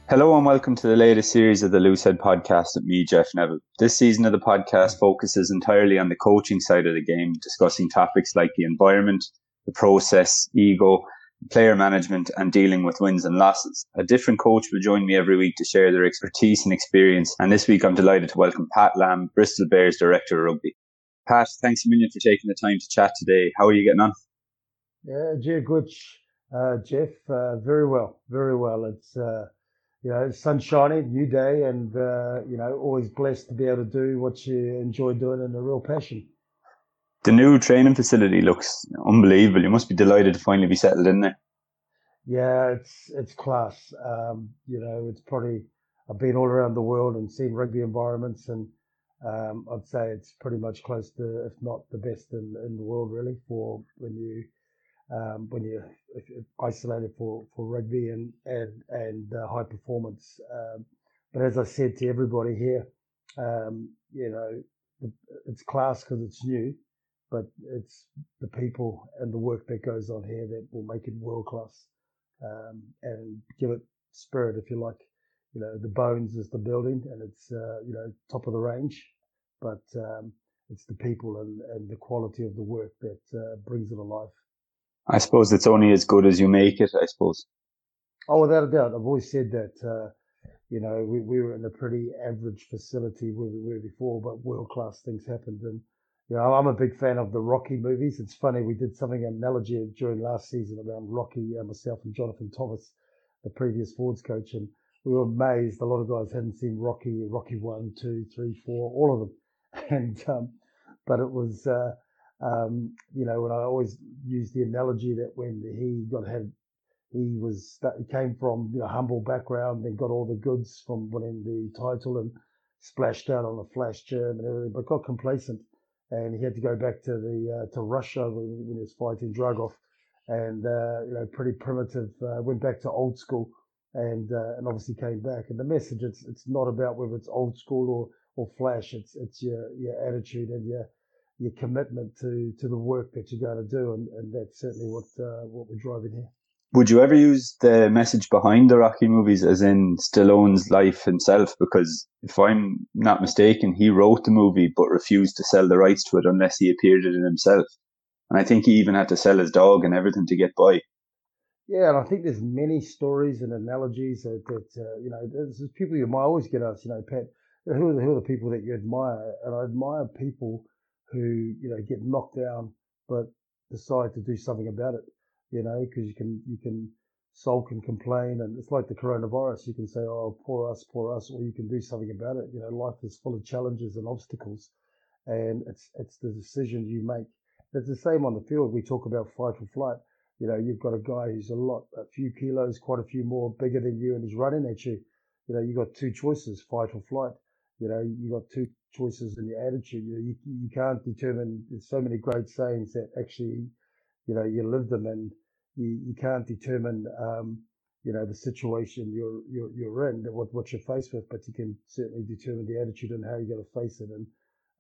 Hello and welcome to the latest series of the Loosehead podcast with me, Jeff Neville. This season of the podcast focuses entirely on the coaching side of the game, discussing topics like the environment, the process, ego, player management, and dealing with wins and losses. A different coach will join me every week to share their expertise and experience, and this week I'm delighted to welcome Pat Lamb, Bristol Bears Director of Rugby. Pat, thanks a million for taking the time to chat today. How are you getting on? Yeah, good, Jeff. Very well, very well. It's sun's shining, new day, and always blessed to be able to do what you enjoy doing and a real passion. The new training facility looks unbelievable. You must be delighted to finally be settled in there. Yeah, it's class. It's probably I've been all around the world and seen rugby environments, and I'd say it's pretty much close to, if not the best in the world, really, for when you're isolated for rugby and high performance. But as I said to everybody here, um, you know, it's class because it's new, but it's the people and the work that goes on here that will make it world class, and give it spirit, if you like. The bones is the building, and it's top of the range, but it's the people and the quality of the work that brings it alive. I suppose it's only as good as you make it, I suppose. Oh, without a doubt. I've always said that, we were in a pretty average facility where we were before, but world class things happened. And, I'm a big fan of the Rocky movies. It's funny, we did something, an analogy during last season around Rocky, myself and Jonathan Thomas, the previous Fords coach. And we were amazed. A lot of guys hadn't seen Rocky 1, 2, 3, 4, all of them. And, but it was, when I always use the analogy that when he came from humble background, then got all the goods from winning the title and splashed out on the flash gym and everything, but got complacent, and he had to go back to Russia when he was fighting Dragov, and pretty primitive. Went back to old school, and obviously came back. And the message, it's not about whether it's old school or flash. It's your attitude and your commitment to the work that you're going to do, and that's certainly what we're driving here. Would you ever use the message behind the Rocky movies as in Stallone's life himself? Because if I'm not mistaken, he wrote the movie but refused to sell the rights to it unless he appeared in it himself. And I think he even had to sell his dog and everything to get by. Yeah, and I think there's many stories and analogies there's people you might always get asked, Pat, who are the people that you admire? And I admire people who, get knocked down but decide to do something about it, because you can sulk and complain, and it's like the coronavirus. You can say, oh, poor us, or you can do something about it. Life is full of challenges and obstacles, and it's the decision you make. It's the same on the field. We talk about fight or flight. You've got a guy who's a few kilos, quite a few more bigger than you, and he's running at you. You've got two choices, fight or flight. You've got two choices in your attitude. You can't determine, there's so many great sayings that actually, you live them, and you can't determine, the situation you're in, what you're faced with, but you can certainly determine the attitude and how you're going to face it. And,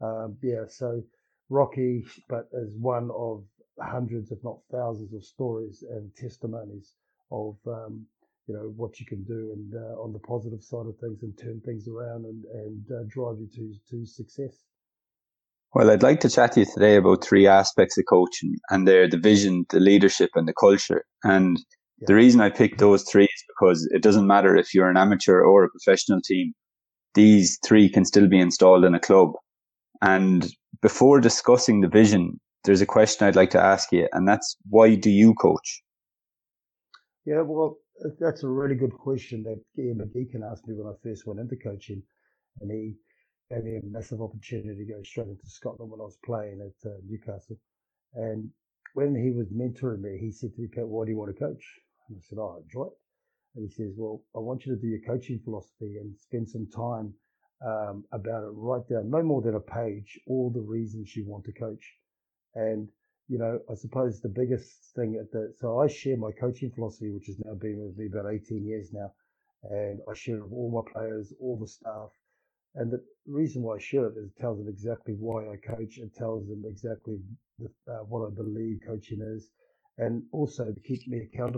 so Rocky, but as one of hundreds, if not thousands, of stories and testimonies of what you can do, and on the positive side of things, and turn things around, and drive you to success. Well, I'd like to chat to you today about three aspects of coaching, and they're the vision, the leadership, and the culture. And Yeah. the reason I picked those three is because it doesn't matter if you're an amateur or a professional team, these three can still be installed in a club. And before discussing the vision, there's a question I'd like to ask you, and that's, why do you coach? Yeah, well, that's a really good question that Ian McGeechan asked me when I first went into coaching, and he gave me a massive opportunity to go straight into Scotland when I was playing at Newcastle. And when he was mentoring me, he said to me, Pat, why do you want to coach? And I said, oh, I enjoy it. And he says, well, I want you to do your coaching philosophy and spend some time about it. Write down no more than a page all the reasons you want to coach. And, I suppose the biggest thing so I share my coaching philosophy, which has now been with me about 18 years now. And I share it with all my players, all the staff. And the reason why I share it is it tells them exactly why I coach. It tells them exactly what I believe coaching is, and also to keep me accountable.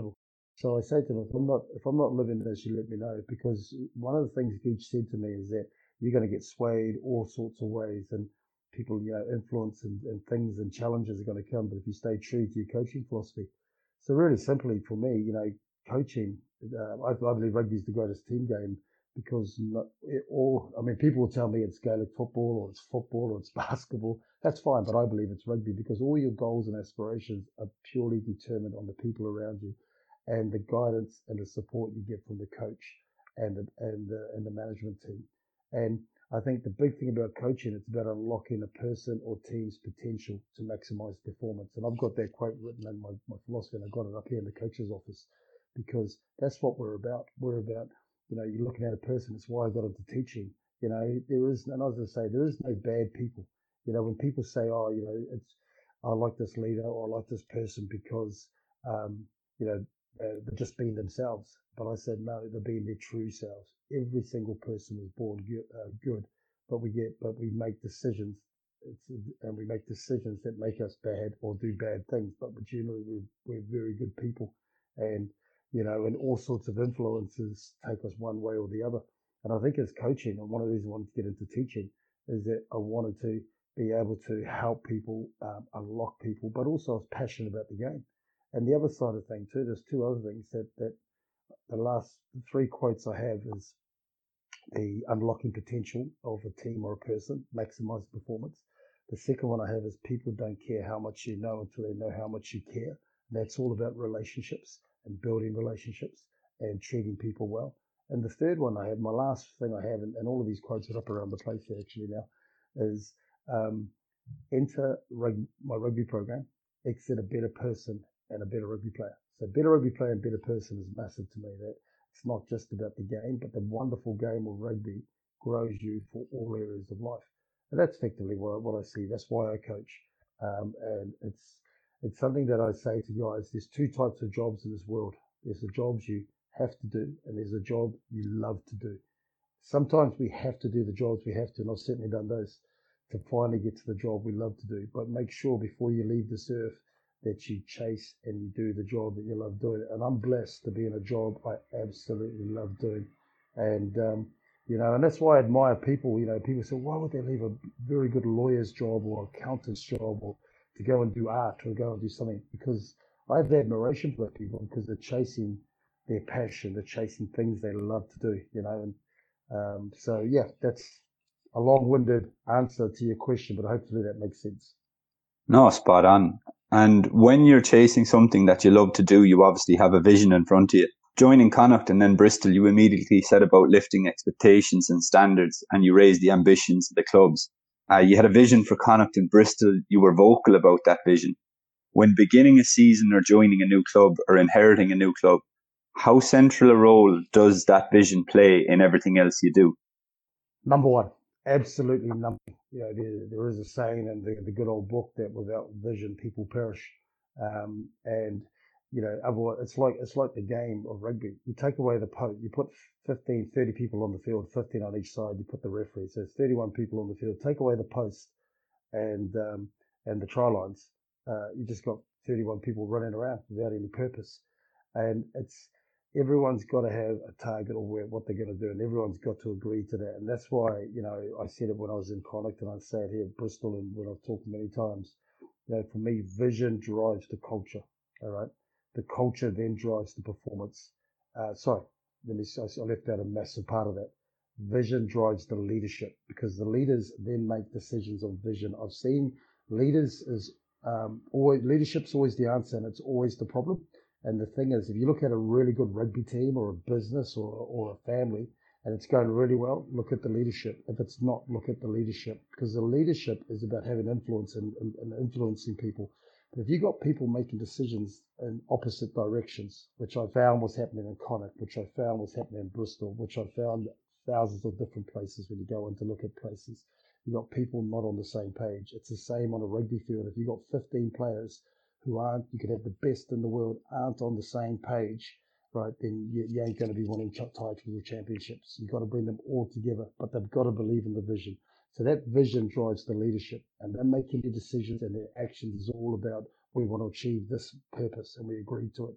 So I say to them, if I'm not living this, you let me know, because one of the things Geach said to me is that you're going to get swayed all sorts of ways, and people, influence and things and challenges are going to come. But if you stay true to your coaching philosophy, so really simply for me, coaching, I believe rugby is the greatest team game because not it all. I mean, people will tell me it's Gaelic football or it's football or it's basketball. That's fine, but I believe it's rugby because all your goals and aspirations are purely determined on the people around you and the guidance and the support you get from the coach and the management team. And I think the big thing about coaching, it's about unlocking a person or team's potential to maximize performance. And I've got that quote written in my philosophy, and I got it up here in the coach's office because that's what we're about. We're about, you're looking at a person. It's why I got into teaching. There is, and as I say, there is no bad people. When people say, oh, I like this leader or I like this person because, um, you know, they're just being themselves. But I said, no, they're being their true selves. Every single person was born good, but we make decisions. And we make decisions that make us bad or do bad things. But generally, we're very good people, and and all sorts of influences take us one way or the other. And I think as coaching, and one of the reasons I wanted to get into teaching is that I wanted to be able to help people, unlock people, but also I was passionate about the game. And the other side of the thing too, there's two other things that the last three quotes I have is the unlocking potential of a team or a person, maximize performance. The second one I have is people don't care how much you know until they know how much you care. And that's all about relationships and building relationships and treating people well. And the third one I have, my last thing I have, and all of these quotes are up around the place here actually now, is um, enter my rugby program, exit a better person and a better rugby player. So better rugby player and better person is massive to me. That it's not just about the game, but the wonderful game of rugby grows you for all areas of life. And that's effectively what I see. That's why I coach. And it's something that I say to guys, there's two types of jobs in this world. There's the jobs you have to do, and there's a job you love to do. Sometimes we have to do the jobs we have to, and I've certainly done those to finally get to the job we love to do. But make sure before you leave this earth that you chase and you do the job that you love doing. And I'm blessed to be in a job I absolutely love doing. And, and that's why I admire people. People say, why would they leave a very good lawyer's job or accountant's job or to go and do art or go and do something? Because I have admiration for people because they're chasing their passion, they're chasing things they love to do, and so yeah, that's a long-winded answer to your question, but hopefully that makes sense. No, spot on. And when you're chasing something that you love to do, you obviously have a vision in front of you. Joining Connacht and then Bristol, you immediately set about lifting expectations and standards, and you raised the ambitions of the clubs. You had a vision for Connacht and Bristol. You were vocal about that vision. When beginning a season or joining a new club or inheriting a new club, how central a role does that vision play in everything else you do? Number one, absolutely number one. There is a saying in the good old book that without vision, people perish. And otherwise it's like the game of rugby. You take away the post, you put 15, 30 people on the field, 15 on each side. You put the referee, so it's 31 people on the field. Take away the post and the try lines. You just got 31 people running around without any purpose, and everyone's got to have a target of what they're going to do, and everyone's got to agree to that. And that's why, I said it when I was in Connacht, and I say it here at Bristol, and when I've talked many times, for me, vision drives the culture. All right. The culture then drives the performance. Sorry, I left out a massive part of that. Vision drives the leadership because the leaders then make decisions on vision. I've seen leaders is leadership's always the answer, and it's always the problem. And the thing is, if you look at a really good rugby team or a business or a family and it's going really well, look at the leadership. If it's not, look at the leadership, because the leadership is about having influence and influencing people. But if you've got people making decisions in opposite directions, which I found was happening in Connacht, which I found was happening in Bristol, which I found thousands of different places when you go in to look at places, you've got people not on the same page. It's the same on a rugby field. If you've got 15 players you could have the best in the world, aren't on the same page, right, then you ain't going to be winning titles or championships. You've got to bring them all together, but they've got to believe in the vision. So that vision drives the leadership, and they're making their decisions and their actions is all about, we want to achieve this purpose, and we agree to it.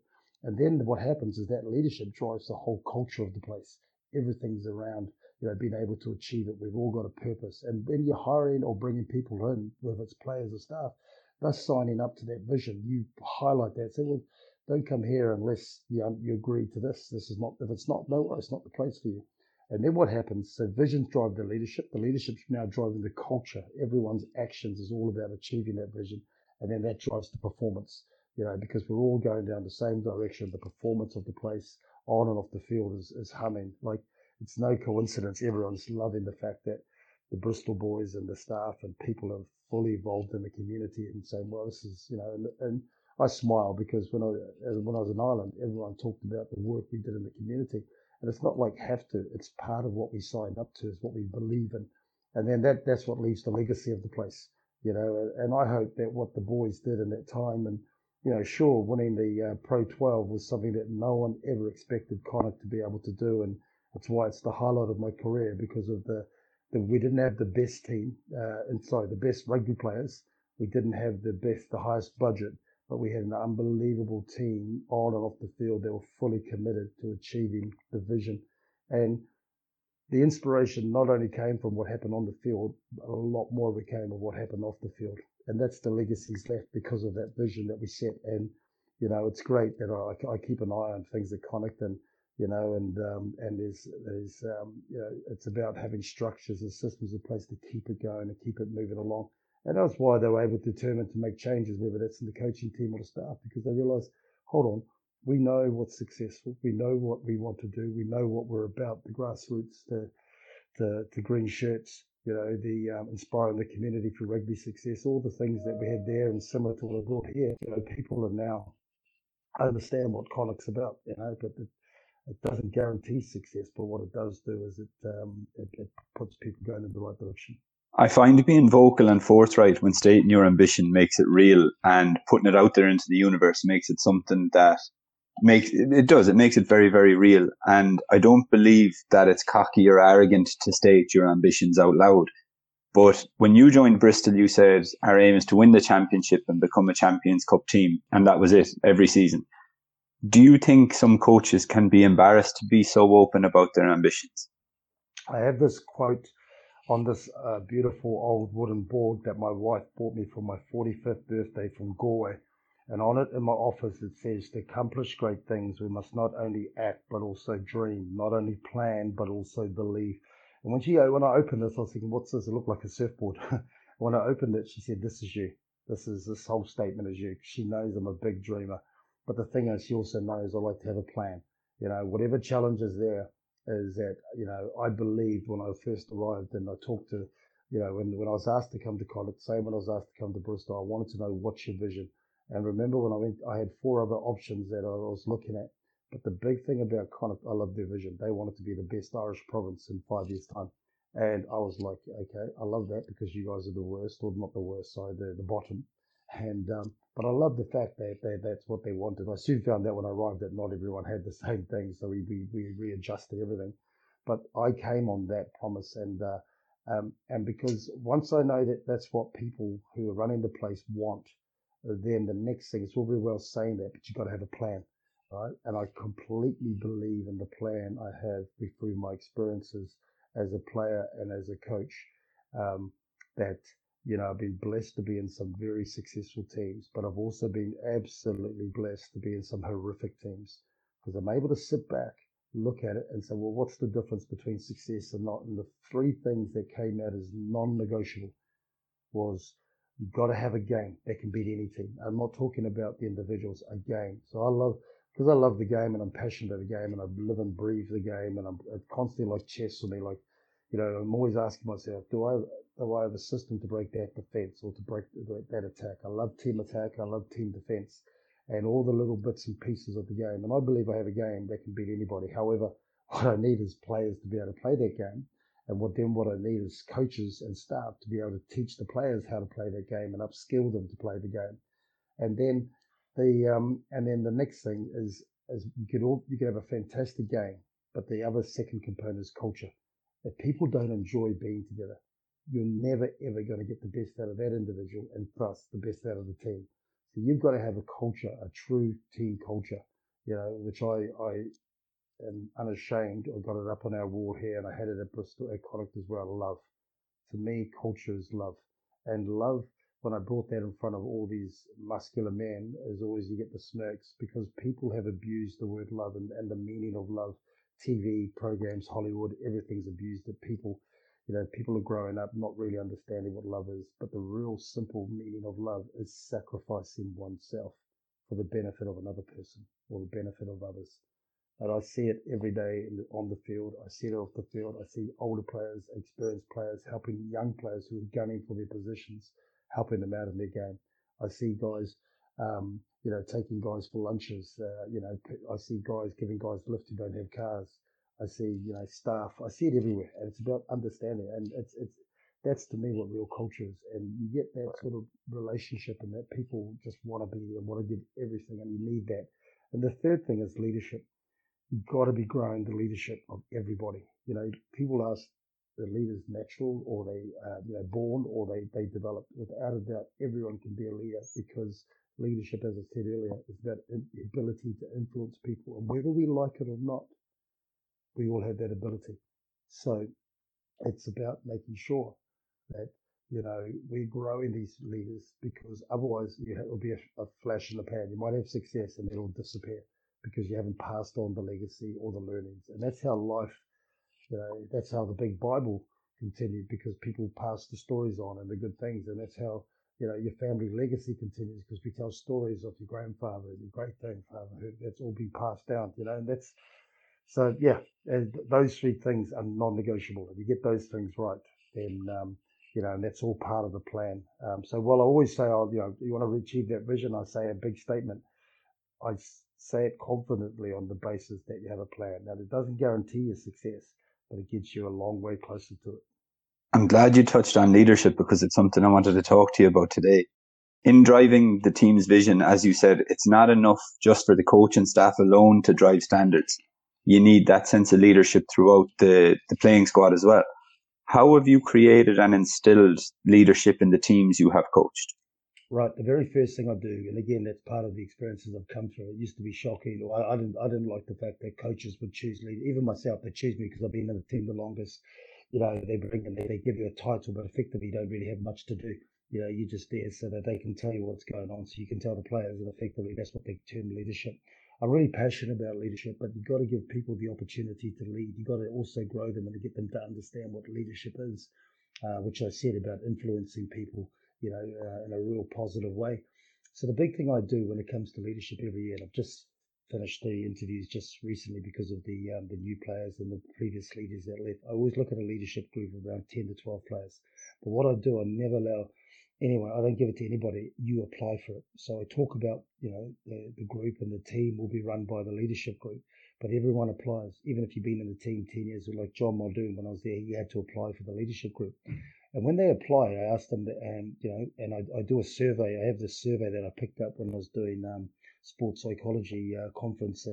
And then what happens is that leadership drives the whole culture of the place. Everything's around, being able to achieve it. We've all got a purpose. And when you're hiring or bringing people in, whether it's players or staff, they're signing up to that vision. You highlight that. Say, well, don't come here unless you agree to this. This is not, if it's not, no, it's not the place for you. And then what happens? So visions drive the leadership. The leadership's now driving the culture. Everyone's actions is all about achieving that vision. And then that drives the performance, because we're all going down the same direction. The performance of the place on and off the field is humming. Like, it's no coincidence. Everyone's loving the fact that the Bristol boys and the staff and people are fully involved in the community and saying, well, this is, and I smile because when I was in Ireland, everyone talked about the work we did in the community. And it's not like have to, it's part of what we signed up to, is what we believe in. And then that's what leaves the legacy of the place, and I hope that what the boys did in that time, and, sure, winning the Pro 12 was something that no one ever expected Connacht to be able to do. And that's why it's the highlight of my career, because of we didn't have the best team, the best rugby players. We didn't have the highest budget, but we had an unbelievable team on and off the field that were fully committed to achieving the vision. And the inspiration not only came from what happened on the field, but a lot more of it came of what happened off the field. And that's the legacies left because of that vision that we set. And, it's great that I keep an eye on things at Connacht, and, and there's it's about having structures and systems in place to keep it going and keep it moving along. And that's why they were able to determine to make changes, whether that's in the coaching team or the staff, because they realized, hold on, we know what's successful. We know what we want to do. We know what we're about, the grassroots, the green shirts, the inspiring the community for rugby success, all the things that we had there and similar to what I brought here. People are now understand what Connacht's about, but it doesn't guarantee success. But what it does do is it puts people going in the right direction. I find being vocal and forthright when stating your ambition makes it real, and putting it out there into the universe makes it something that makes it very, very real. And I don't believe that it's cocky or arrogant to state your ambitions out loud. But when you joined Bristol, you said our aim is to win the championship and become a Champions Cup team. And that was it every season. Do you think some coaches can be embarrassed to be so open about their ambitions? I have this quote on this beautiful old wooden board that my wife bought me for my 45th birthday from Galway. And on it in my office, it says, to accomplish great things, we must not only act, but also dream, not only plan, but also believe. And when I opened this, I was thinking, what's this? It looked like a surfboard. When I opened it, she said, this is you. This whole statement is you. She knows I'm a big dreamer. But the thing is, she also knows I like to have a plan. Whatever challenge is there, is that, I believed when I first arrived, and I talked to, when I was asked to come to Connacht, same when I was asked to come to Bristol, I wanted to know, what's your vision? And remember when I went, I had 4 other options that I was looking at. But the big thing about Connacht, I love their vision. They wanted to be the best Irish province in 5 years' time. And I was like, okay, I love that, because you guys are the worst, or not the worst, sorry, the bottom. And but I love the fact that that's what they wanted. I soon found out when I arrived that not everyone had the same thing, so we readjusted everything. But I came on that promise, and because once I know that that's what people who are running the place want, then the next thing is all very well saying that, but you've got to have a plan, right? And I completely believe in the plan I have through my experiences as a player and as a coach, that, I've been blessed to be in some very successful teams, but I've also been absolutely blessed to be in some horrific teams, because I'm able to sit back, look at it and say, well, what's the difference between success and not? And the 3 things that came out as non-negotiable was, you've got to have a game that can beat any team. I'm not talking about the individuals, a game. So because I love the game and I'm passionate about the game and I live and breathe the game, and I'm constantly like chess for me. Like, I'm always asking myself, do I have a system to break that defense or to break that attack? I love team attack. I love team defense and all the little bits and pieces of the game. And I believe I have a game that can beat anybody. However, what I need is players to be able to play that game. And what I need is coaches and staff to be able to teach the players how to play that game and upskill them to play the game. And then the next thing is you could have a fantastic game, but the other second component is culture. If people don't enjoy being together, you're never ever going to get the best out of that individual, and thus the best out of the team. So you've got to have a culture, a true team culture, which I am unashamed. I got it up on our wall here, and I had it at Bristol at Connacht as well. Love. To me, culture is love. And love, when I brought that in front of all these muscular men, as always you get the smirks because people have abused the word love and the meaning of love. TV programs, Hollywood, everything's abused it. People are growing up not really understanding what love is, but the real simple meaning of love is sacrificing oneself for the benefit of another person or the benefit of others. And I see it every day on the field. I see it off the field. I see older players, experienced players helping young players who are gunning for their positions, helping them out in their game. I see guys, taking guys for lunches. I see guys giving guys lift who don't have cars. I see, staff. I see it everywhere, and it's about understanding. And that's to me what real culture is. And you get that sort of relationship, and that people just want to be there, want to give everything, and you need that. And the third thing is leadership. You've got to be growing the leadership of everybody. People ask, the leaders natural or they, born or they develop. Without a doubt, everyone can be a leader because leadership, as I said earlier, is that the ability to influence people. And whether we like it or not, we all have that ability. So it's about making sure that, we're growing these leaders because otherwise it'll be a flash in the pan. You might have success and it'll disappear because you haven't passed on the legacy or the learnings. And that's how life, that's how the big Bible continued because people pass the stories on and the good things. And that's how, your family legacy continues because we tell stories of your grandfather and your great grandfather. That's all been passed down, and that's, so yeah, those three things are non-negotiable. If you get those things right, then, and that's all part of the plan. So while I always say, you want to achieve that vision, I say a big statement. I say it confidently on the basis that you have a plan. Now, it doesn't guarantee your success, but it gets you a long way closer to it. I'm glad you touched on leadership because it's something I wanted to talk to you about today. In driving the team's vision, as you said, it's not enough just for the coach and staff alone to drive standards. You need that sense of leadership throughout the playing squad as well. How have you created and instilled leadership in the teams you have coached? Right, the very first thing I do, and again, that's part of the experiences I've come through. It used to be shocking. I didn't like the fact that coaches would choose leaders. Even myself, they choose me because I've been in the team the longest. They bring in, they give you a title, but effectively you don't really have much to do. You're just there so that they can tell you what's going on, so you can tell the players, and effectively that's what they term leadership. I'm really passionate about leadership, but you've got to give people the opportunity to lead. You've got to also grow them and to get them to understand what leadership is, which I said about influencing people, in a real positive way. So the big thing I do when it comes to leadership every year, and I've just finished the interviews just recently because of the new players and the previous leaders that left. I always look at a leadership group of around 10 to 12 players. But what I do, I never allow anyone, I don't give it to anybody. You apply for it. So I talk about, the group and the team will be run by the leadership group, but everyone applies. Even if you've been in the team 10 years, like John Muldoon, when I was there, he had to apply for the leadership group. And when they apply, I ask them, and I do a survey. I have this survey that I picked up when I was doing sports psychology conference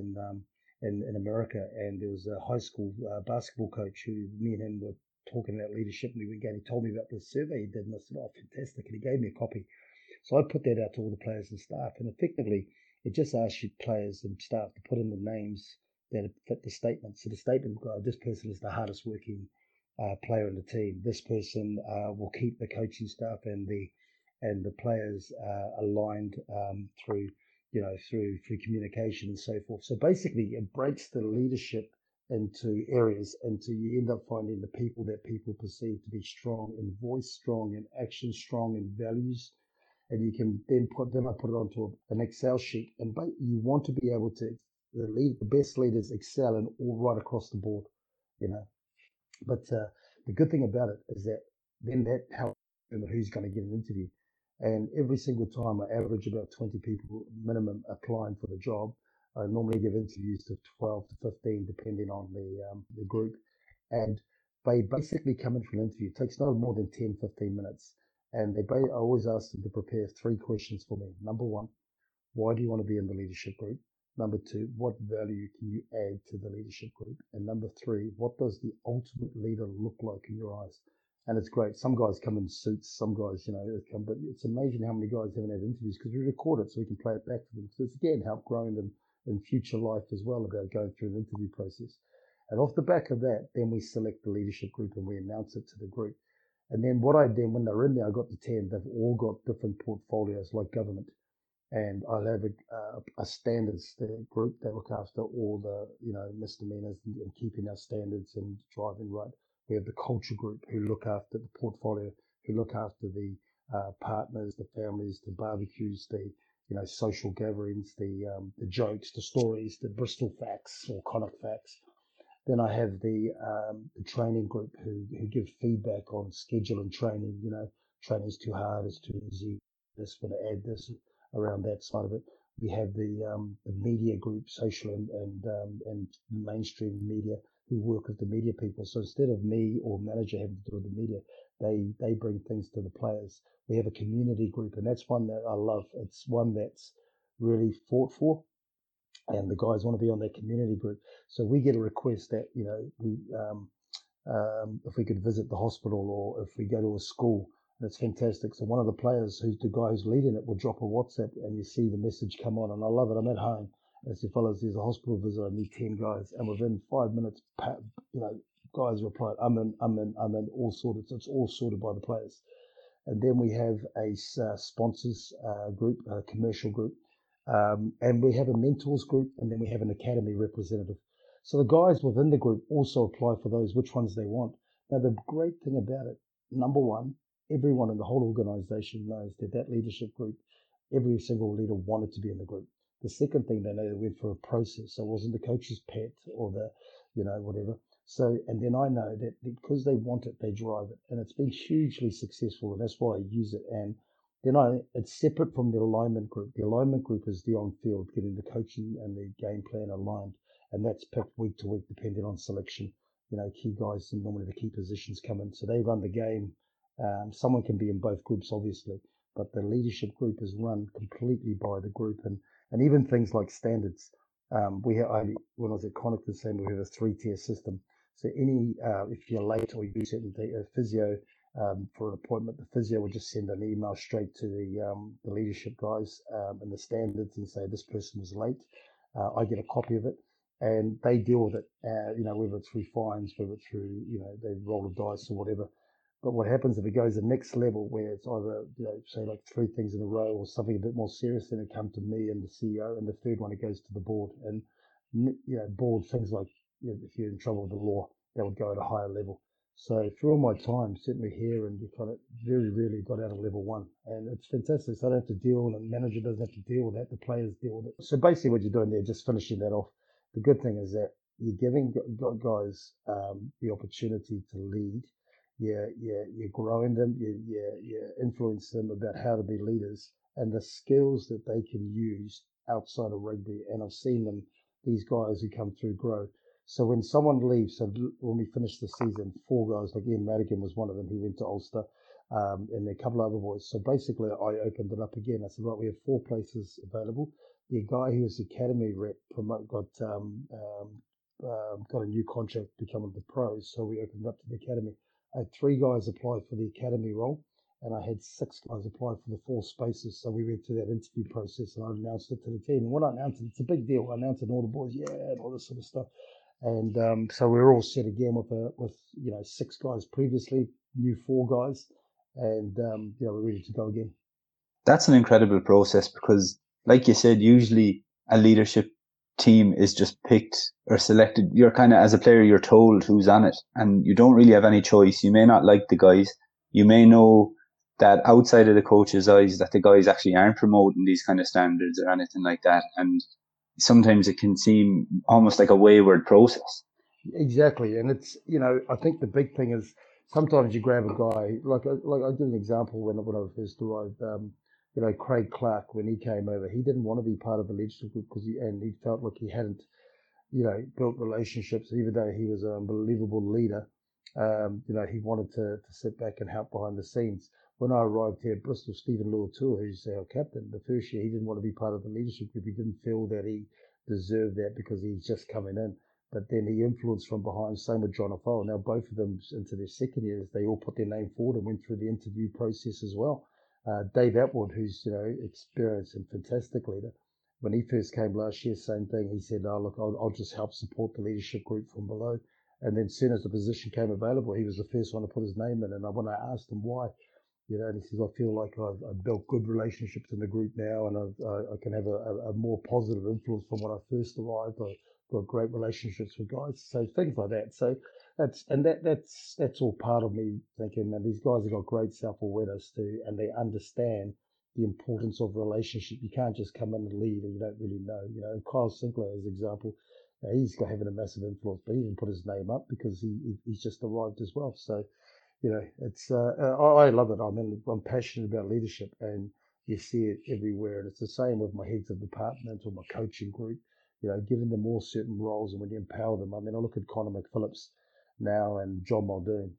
in America, and there was a high school basketball coach who me and him were talking about leadership, and he told me about this survey he did, and I said, "Oh, fantastic!" And he gave me a copy. So I put that out to all the players and staff, and effectively, it just asks you players and staff to put in the names that fit the statement. So the statement, this person is the hardest working player in the team. This person will keep the coaching staff and the players aligned through communication and so forth. So basically, it breaks the leadership into areas until you end up finding the people that people perceive to be strong in voice, strong in action, strong in values, and you can then put it onto an Excel sheet. And you want to be able to the best leaders excel in all right across the board, But the good thing about it is that then that helps who's going to get an interview. And every single time I average about 20 people minimum applying for the job. I normally give interviews to 12 to 15 depending on the group. And they basically come in for an interview. It takes no more than 10, 15 minutes. And I always ask them to prepare 3 questions for me. Number 1, why do you want to be in the leadership group? Number 2, what value can you add to the leadership group? And number 3, what does the ultimate leader look like in your eyes? And it's great. Some guys come in suits, some guys, but it's amazing how many guys haven't had interviews because we record it so we can play it back to them. So it's again help growing them in future life as well about going through an interview process. And off the back of that, then we select the leadership group and we announce it to the group. And then when they're in there, I got to 10, they've all got different portfolios like government. And I'll have a standards group that look after all the, misdemeanors and keeping our standards and driving right. We have the culture group who look after the portfolio, who look after the partners, the families, the barbecues, the social gatherings, the jokes, the stories, the Bristol facts or Connacht facts. Then I have the training group who give feedback on schedule and training. Training's too hard, it's too easy. This, want to add this around that side of it. We have the media group, social and mainstream media, who work with the media people. So instead of me or manager having to do with the media, they bring things to the players. We have a community group, and that's one that I love. It's one that's really fought for, and the guys want to be on that community group. So we get a request that if we could visit the hospital or if we go to a school. It's fantastic. So one of the players, who's the guy who's leading it, will drop a WhatsApp and you see the message come on. And I love it. I'm at home. And I say, fellas, there's a hospital visit. I need 10 guys. And within 5 minutes, guys reply, I'm in, all sorted. So it's all sorted by the players. And then we have a sponsors group, a commercial group. And we have a mentors group. And then we have an academy representative. So the guys within the group also apply for those, which ones they want. Now, the great thing about it, number one, everyone in the whole organization knows that leadership group, every single leader wanted to be in the group. The second thing, they know they went for a process. So it wasn't the coach's pet or the, whatever. So, and then I know that because they want it, they drive it. And it's been hugely successful. And that's why I use it. And then it's separate from the alignment group. The alignment group is the on-field, getting the coaching and the game plan aligned. And that's picked week to week, depending on selection. Key guys, and normally the key positions come in. So they run the game. Someone can be in both groups, obviously, but the leadership group is run completely by the group, and even things like standards. When I was at Connacht, the same, we have a 3-tier system. So if you're late or you do certain physio for an appointment, the physio will just send an email straight to the leadership guys and the standards and say this person was late. I get a copy of it. And they deal with it, whether it's through fines, whether it's through, they roll the dice or whatever. But what happens if it goes the next level where it's either, say like 3 things in a row or something a bit more serious, then it comes to me and the CEO, and the third one, it goes to the board. And, board things like, if you're in trouble with the law, that would go at a higher level. So through all my time, certainly here, and you kind of very rarely got out of level 1. And it's fantastic. So I don't have to deal, and the manager doesn't have to deal with that. The players deal with it. So basically what you're doing there, just finishing that off. The good thing is that you're giving guys the opportunity to lead. You're growing them, you influence them about how to be leaders and the skills that they can use outside of rugby. And I've seen these guys who come through grow. So when someone leaves, so when we finished the season, 4 guys, like Ian Madigan was one of them, he went to Ulster, and a couple of other boys. So basically I opened it up again. I said, right, we have 4 places available. The guy who was the academy rep got a new contract becoming the pros. So we opened up to the academy. I had 3 guys apply for the academy role, and I had 6 guys apply for the 4 spaces. So we went through that interview process, and I announced it to the team. And when I announced it, it's a big deal. I announced it to all the boys, and all this sort of stuff. And so we were all set again with 6 guys previously, new 4 guys, and we're ready to go again. That's an incredible process because, like you said, usually a leadership team is just picked or selected. You're kind of, as a player, you're told who's on it and you don't really have any choice. You may not like the guys. You may know that outside of the coach's eyes that the guys actually aren't promoting these kind of standards or anything like that. And sometimes it can seem almost like a wayward process. Exactly. And it's, I think the big thing is sometimes you grab a guy, like I give an example when I first arrived, Craig Clark, when he came over, he didn't want to be part of the leadership group because he felt like he hadn't, built relationships, even though he was an unbelievable leader. He wanted to sit back and help behind the scenes. When I arrived here at Bristol, Stephen Luatua, who's our captain, the first year, he didn't want to be part of the leadership group. He didn't feel that he deserved that because he's just coming in. But then he influenced from behind, same with John O'Farrell. Now, both of them into their second years, they all put their name forward and went through the interview process as well. Dave Atwood, who's, experienced and fantastic leader, when he first came last year, same thing. He said, "Oh, look, I'll just help support the leadership group from below." And then as soon as the position came available, he was the first one to put his name in. And when I asked him why, and he says, "I feel like I've built good relationships in the group now, and I can have a more positive influence from when I first arrived. I've got great relationships with guys." So things like that. So that's all part of me thinking that these guys have got great self-awareness too, and they understand the importance of relationship. You can't just come in and lead and you don't really know. Kyle Sinclair, as an example, he's got having a massive influence, but he didn't put his name up because he's just arrived as well. So it's I love it. I'm passionate about leadership, and you see it everywhere. And it's the same with my heads of department or my coaching group. Giving them all certain roles, and when you empower them, I look at Connor McPhillips now and John Muldoon.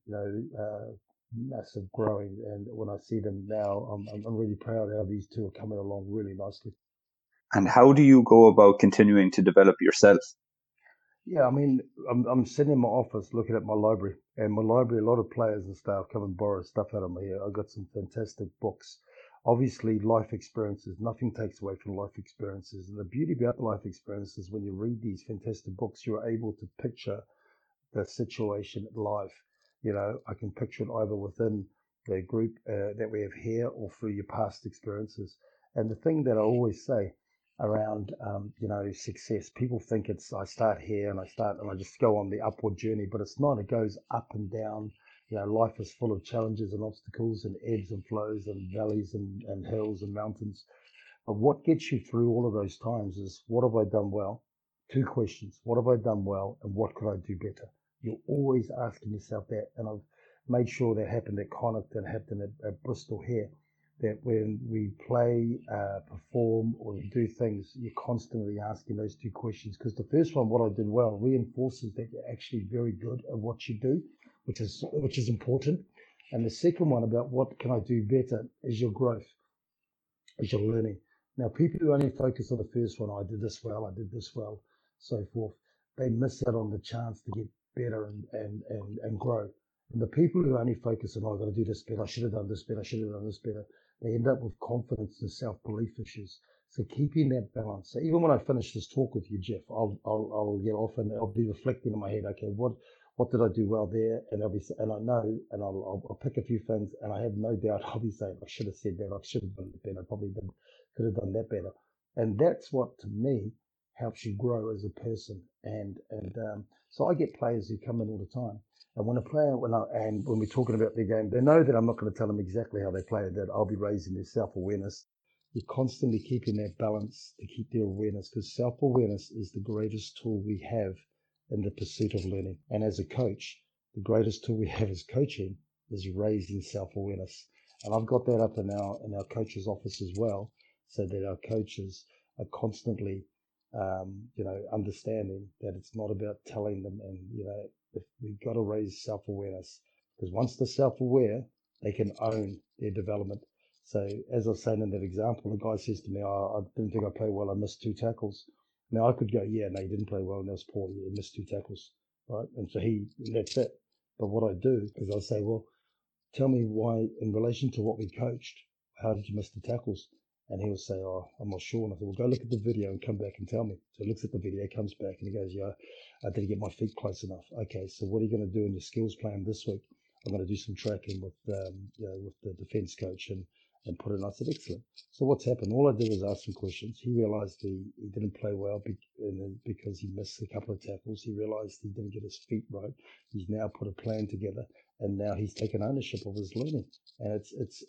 Massive growing, and when I see them now, I'm really proud how these two are coming along really nicely. And how do you go about continuing to develop yourself? Yeah, I'm sitting in my office looking at my library, and my library, a lot of players and staff come and borrow stuff out of me. I've got some fantastic books. Obviously, life experiences, nothing takes away from life experiences. And the beauty about life experiences, when you read these fantastic books, you're able to picture the situation at life. I can picture it either within the group that we have here or through your past experiences. And the thing that I always say around, success, people think I start here and I just go on the upward journey, but it's not. It goes up and down. Life is full of challenges and obstacles and ebbs and flows and valleys and hills and mountains. But what gets you through all of those times is, what have I done well? Two questions. What have I done well, and what could I do better? You're always asking yourself that. And I've made sure that happened at Connacht and happened at Bristol here, that when we play, perform, or do things, you're constantly asking those two questions. Because the first one, what I did well, reinforces that you're actually very good at what you do, which is important. And the second one, about what can I do better, is your growth, is your learning. Now, people who only focus on the first one, I did this well, so forth, they miss out on the chance to get better and grow. And the people who only focus on, I've got to do this better, I should have done this better, I should have done this better, they end up with confidence and self-belief issues. So keeping that balance. So even when I finish this talk with you, Jeff, I'll get off and I'll be reflecting in my head, okay, what did I do well there? And I know, and I'll pick a few things, and I have no doubt I'll be saying, I should have said that, I should have done that better, could have done that better. And that's what, to me, helps you grow as a person. And so I get players who come in all the time. And when we're talking about their game, they know that I'm not going to tell them exactly how they play, that I'll be raising their self-awareness. You're constantly keeping that balance to keep their awareness, because self-awareness is the greatest tool we have in the pursuit of learning. And as a coach, the greatest tool we have as coaching is raising self-awareness. And I've got that up in our coach's office as well, so that our coaches are constantly, understanding that it's not about telling them. And, we've got to raise self-awareness, because once they're self-aware, they can own their development. So as I was saying in that example, the guy says to me, I didn't think I played well, I missed 2 tackles. Now I could go, yeah, no, you didn't play well, and that was poor, you missed 2 tackles, right? And so that's it. But what I do is I say, well, tell me why, in relation to what we coached, how did you miss the tackles? And he'll say, oh, I'm not sure. And I said, well, go look at the video and come back and tell me. So he looks at the video, comes back, and he goes, yeah, I didn't get my feet close enough. Okay, so what are you going to do in your skills plan this week? I'm going to do some tracking with the defence coach and put it in. I said, excellent. So what's happened? All I did was ask some questions. He realised he didn't play well because he missed a couple of tackles. He realised he didn't get his feet right. He's now put a plan together, and now he's taken ownership of his learning. And it's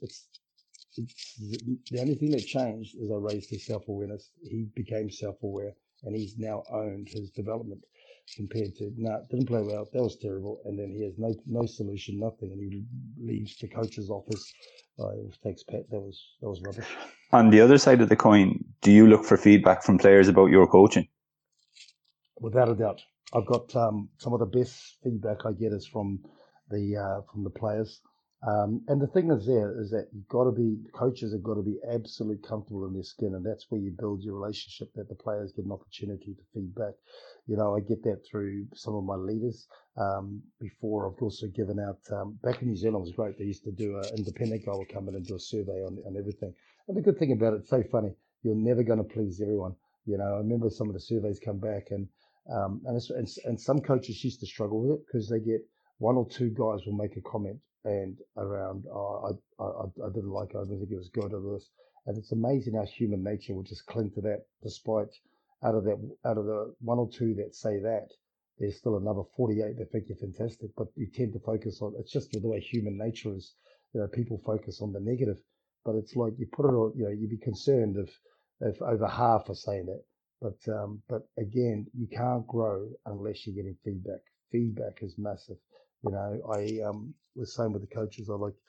the only thing that changed is I raised his self-awareness. He became self-aware, and he's now owned his development, compared to, didn't play well, that was terrible, and then he has no solution, nothing, and he leaves the coach's office. Thanks, Pat, that was rubbish. On the other side of the coin, do you look for feedback from players about your coaching? Without a doubt. I've got some of the best feedback I get is from the players. And the thing is that coaches have got to be absolutely comfortable in their skin, and that's where you build your relationship, that the players get an opportunity to feedback. I get that through some of my leaders. Before, I've also given out, back in New Zealand, it was great. They used to do an independent guy would come in and do a survey on everything. And the good thing about it, it's so funny, you're never going to please everyone. I remember some of the surveys come back, and some coaches used to struggle with it because they get one or two guys will make a comment and around, oh, I didn't like it, I didn't think it was good or this, and it's amazing how human nature will just cling to that, despite out of the one or two that say that, there's still another 48 that think you're fantastic, but you tend to focus on, it's just the way human nature is, people focus on the negative, but it's like you put it on, you'd be concerned if over half are saying that. But again, you can't grow unless you're getting feedback. Feedback is massive. I was saying with the coaches,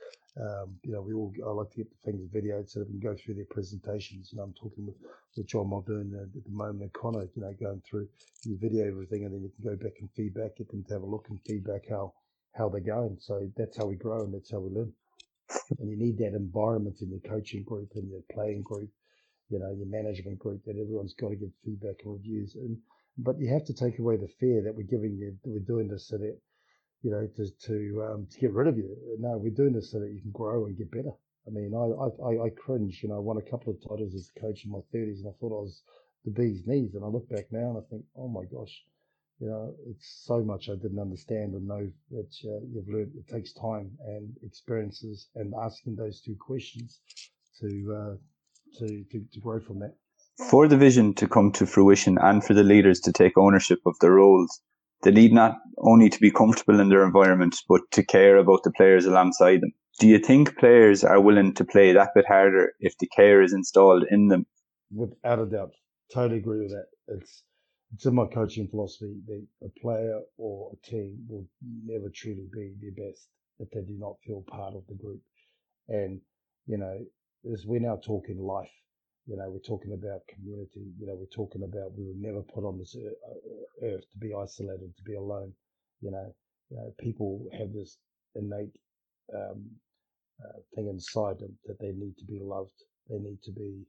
I like to get the things videoed so that we can go through their presentations. I'm talking with John Muldoon at the moment, and Connor, going through, you video everything, and then you can go back and feedback, get them to have a look and feedback how they're going. So that's how we grow and that's how we learn. And you need that environment in your coaching group and your playing group, your management group, that everyone's got to give feedback and reviews. But you have to take away the fear that we're giving you, that we're doing this so that, to get rid of you. No, we're doing this so that you can grow and get better. I mean, I cringe. I won a couple of titles as a coach in my 30s, and I thought I was the bee's knees. And I look back now and I think, oh my gosh, it's so much I didn't understand and know that you've learned. It takes time and experiences and asking those two questions to grow from that. For the vision to come to fruition and for the leaders to take ownership of their roles, they need not only to be comfortable in their environment, but to care about the players alongside them. Do you think players are willing to play that bit harder if the care is installed in them? Without a doubt. Totally agree with that. It's in my coaching philosophy that a player or a team will never truly be their best if they do not feel part of the group. And, as we're now talking life, we're talking about community, we're talking about we were never put on this earth to be isolated, to be alone. People have this innate thing inside them that they need to be loved. They need to be,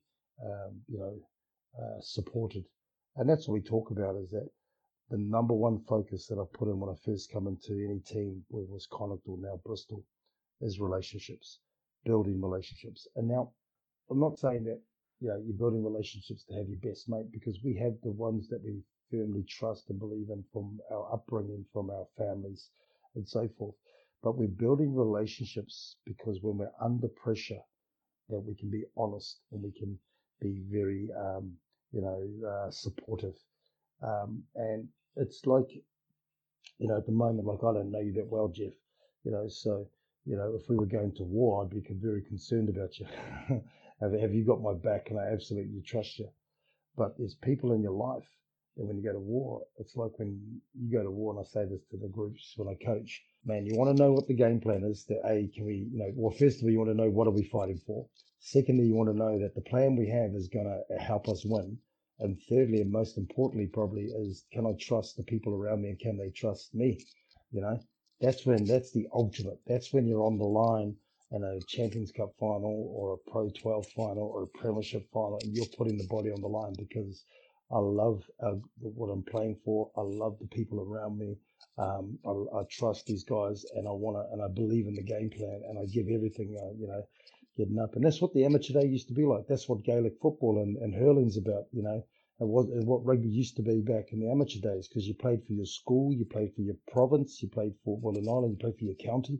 supported. And that's what we talk about, is that the number one focus that I put in when I first come into any team, whether it was Connacht or now Bristol, is relationships, building relationships. And now, I'm not saying that, you're building relationships to have your best mate, because we have the ones that we firmly trust and believe in from our upbringing, from our families and so forth. But we're building relationships because when we're under pressure, that we can be honest and we can be very, supportive. And it's like, at the moment, like, I don't know you that well, Jeff, so, if we were going to war, I'd be very concerned about you. Have you got my back? And I absolutely trust you. But there's people in your life, and when you go to war, it's like when you go to war, and I say this to the groups when I coach, man, you want to know what the game plan is. Can we, well, first of all, you want to know what are we fighting for. Secondly, you want to know that the plan we have is going to help us win. And thirdly, and most importantly, probably, is can I trust the people around me, and can they trust me? That's the ultimate. That's when you're on the line in a Champions Cup final or a Pro 12 final or a Premiership final, and you're putting the body on the line, because I love what I'm playing for. I love the people around me. I trust these guys, and I believe in the game plan, and I give everything, getting up. And that's what the amateur day used to be like. That's what Gaelic football and hurling's about, and what rugby used to be back in the amateur days, because you played for your school, you played for your province, you played for, well, in Ireland, you played for your county,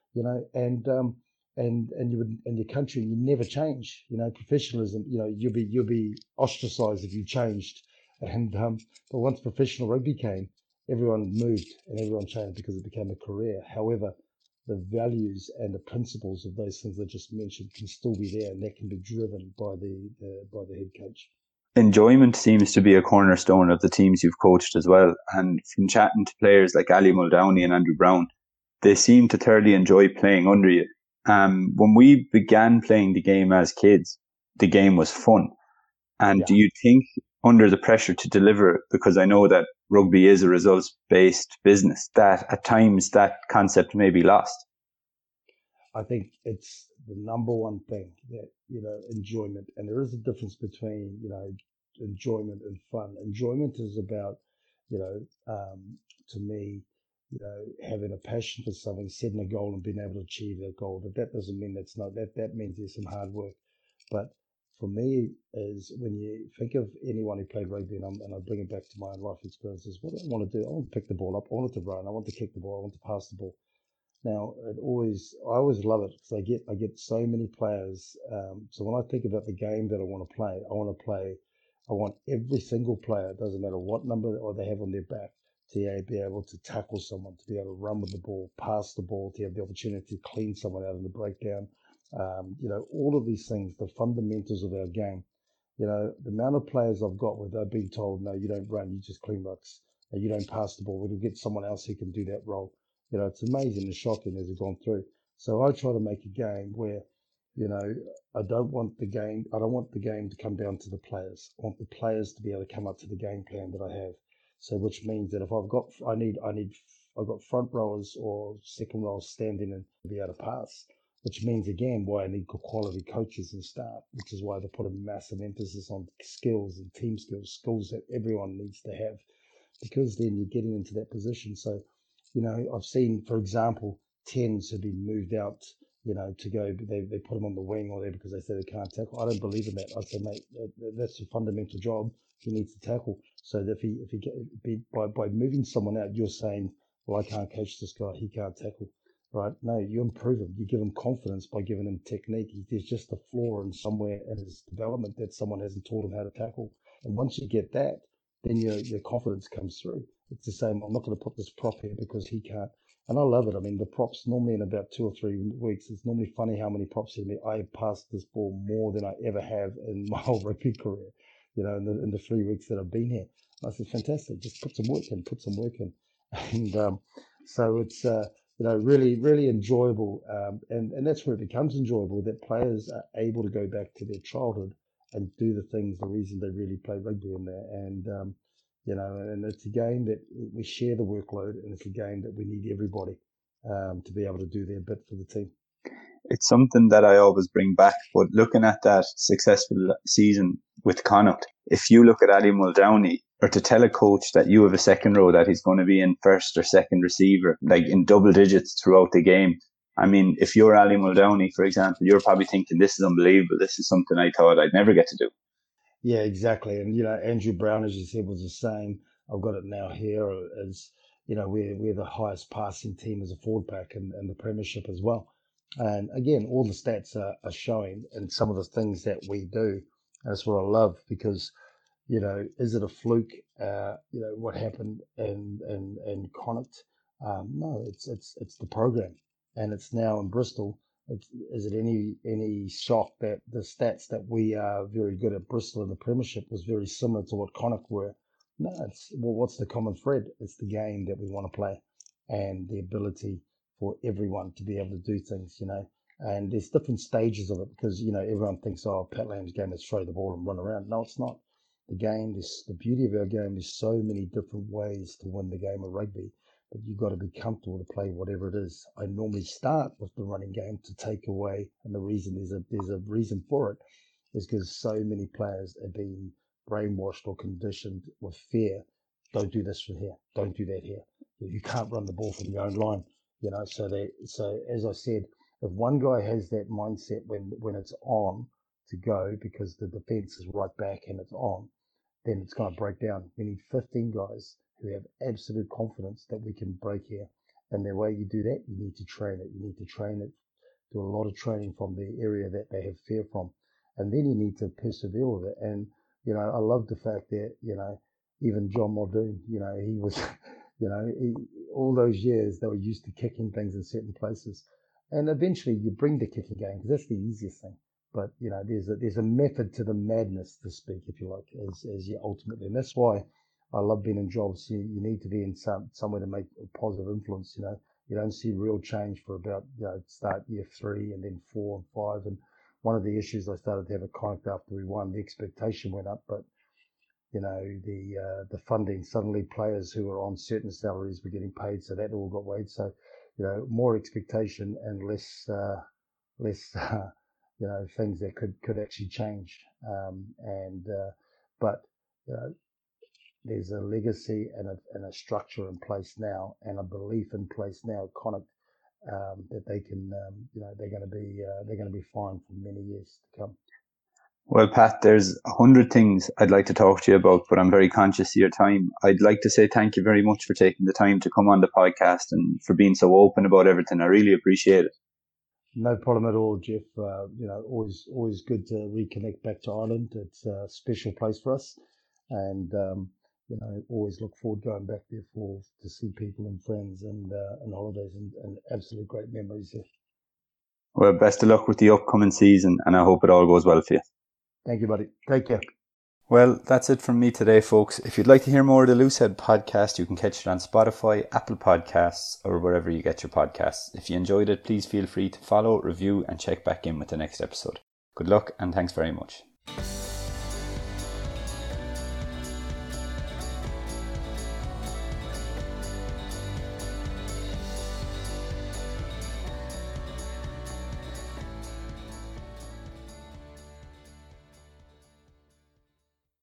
and you would, in your country, you never change. Professionalism, you'll be ostracized if you changed. And but once professional rugby came, everyone moved and everyone changed because it became a career. However, the values and the principles of those things I just mentioned can still be there, and that can be driven by the head coach. Enjoyment seems to be a cornerstone of the teams you've coached as well. And from chatting to players like Ali Muldowney and Andrew Brown, they seem to thoroughly enjoy playing under you. When we began playing the game as kids, the game was fun. And do you think, under the pressure to deliver, because I know that rugby is a results-based business, that at times that concept may be lost? I think it's the number one thing that, enjoyment. And there is a difference between, enjoyment and fun. Enjoyment is about, to me, having a passion for something, setting a goal and being able to achieve that goal. But that doesn't mean that means there's some hard work. But for me is when you think of anyone who played rugby, and I bring it back to my own life experiences, what do I want to do? I want to pick the ball up. I want it to run. I want to kick the ball. I want to pass the ball. Now, I always love it because I get so many players. So when I think about the game that I want to play, I want every single player, it doesn't matter what number or they have on their back, to be able to tackle someone, to be able to run with the ball, pass the ball, to have the opportunity to clean someone out in the breakdown. All of these things, the fundamentals of our game. The amount of players I've got where they're being told, no, you don't run, you just clean rucks, and you don't pass the ball. We'll get someone else who can do that role. It's amazing and shocking as we've gone through. So I try to make a game where, I don't want the game to come down to the players. I want the players to be able to come up to the game plan that I have. So which means that if I've got front rowers or second rowers standing and to be able to pass, which means again why I need quality coaches and staff, which is why they put a massive emphasis on skills and team skills that everyone needs to have, because then you're getting into that position. So, I've seen, for example, 10s have been moved out, to go, they put them on the wing or there because they say they can't tackle. I don't believe in that. I say, mate, that's a fundamental job. He needs to tackle. So that if he get, by moving someone out, you're saying, well, I can't coach this guy. He can't tackle. Right? No, you improve him. You give him confidence by giving him technique. There's just a flaw in somewhere in his development that someone hasn't taught him how to tackle. And once you get that, then your confidence comes through. It's the same. I'm not going to put this prop here because he can't. And I love it. I mean, the props normally in about 2 or 3 weeks, it's normally funny how many props in me. I have passed this ball more than I ever have in my whole rugby career, in the 3 weeks that I've been here. And I said, fantastic. Just put some work in. And so it's, really, really enjoyable. And that's where it becomes enjoyable, that players are able to go back to their childhood and do the things, the reason they really play rugby in there. And it's a game that we share the workload, and it's a game that we need everybody to be able to do their bit for the team. It's something that I always bring back, but looking at that successful season with Connacht, if you look at Ali Muldowney, or to tell a coach that you have a second row that he's going to be in first or second receiver, like in double digits throughout the game. I mean, if you're Ali Muldowney, for example, you're probably thinking, this is unbelievable. This is something I thought I'd never get to do. Yeah, exactly. And, Andrew Brown, as you said, was the same. I've got it now here as, we're the highest passing team as a forward pack in the premiership as well. And again, all the stats are showing, and some of the things that we do. That's what I love, because, is it a fluke? What happened in Connacht? No, it's the program, and it's now in Bristol. Is it any shock that the stats that we are very good at Bristol in the Premiership was very similar to what Connacht were? No, what's the common thread? It's the game that we want to play, and the ability for everyone to be able to do things. And there's different stages of it, because everyone thinks, oh, Pat Lam's game is throw the ball and run around. No, it's not. The beauty of our game is so many different ways to win the game of rugby, but you've got to be comfortable to play whatever it is. I normally start with the running game to take away, and the reason there's a reason for it is because so many players are being brainwashed or conditioned with fear. Don't do this from here. Don't do that here. You can't run the ball from your own line. So as I said, if one guy has that mindset when it's on to go because the defense is right back and it's on, then it's going to break down. We need 15 guys who have absolute confidence that we can break here. And the way you do that, you need to train it. You need to train it, do a lot of training from the area that they have fear from. And then you need to persevere with it. And, I love the fact that, even John Muldoon, he was, all those years they were used to kicking things in certain places. And eventually you bring the kicking game, because that's the easiest thing. But there's a method to the madness, to speak, if you like, as you ultimately. And that's why I love being in jobs. You need to be in somewhere to make a positive influence. You don't see real change for about start year 3 and then 4 and 5. And one of the issues I started to have a Connacht after we won, the expectation went up, but the funding, suddenly players who were on certain salaries were getting paid, so that all got weighed. So more expectation and less things that could actually change. But there's a legacy and a structure in place now, and a belief in place now at Connacht that they can, they're going to be fine for many years to come. Well, Pat, there's 100 things I'd like to talk to you about, but I'm very conscious of your time. I'd like to say thank you very much for taking the time to come on the podcast and for being so open about everything. I really appreciate it. No problem at all, Jeff. Always good to reconnect back to Ireland. It's a special place for us, and always look forward going back there to see people and friends and holidays and absolute great memories there. Well, best of luck with the upcoming season, and I hope it all goes well for you. Thank you, buddy. Take care. Well, that's it from me today, folks. If you'd like to hear more of the Loosehead podcast, you can catch it on Spotify, Apple Podcasts, or wherever you get your podcasts. If you enjoyed it, please feel free to follow, review, and check back in with the next episode. Good luck, and thanks very much.